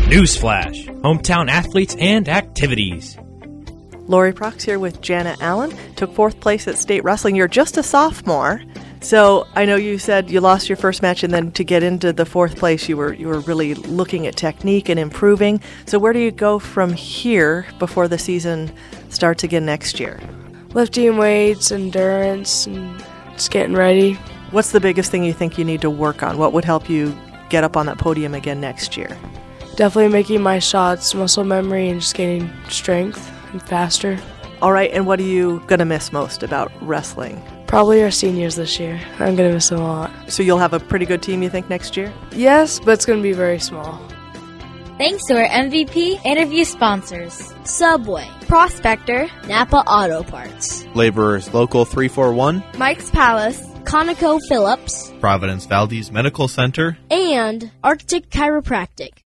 Newsflash, hometown athletes and activities. Lori Prox here with Jana Allen. Took 4th place at state wrestling. You're just a sophomore. So I know you said you lost your first match, and then to get into the 4th place, you were really looking at technique and improving. So where do you go from here before the season starts again next year? Lifting weights, endurance, and just getting ready. What's the biggest thing you think you need to work on? What would help you get up on that podium again next year? Definitely making my shots, muscle memory, and just getting strength and faster. All right, and what are you going to miss most about wrestling? Probably our seniors this year. I'm going to miss them a lot. So you'll have a pretty good team, you think, next year? Yes, but it's going to be very small. Thanks to our MVP interview sponsors: Subway, Prospector, Napa Auto Parts, Laborers Local 341, Mike's Palace, ConocoPhillips, Providence Valdez Medical Center, and Arctic Chiropractic.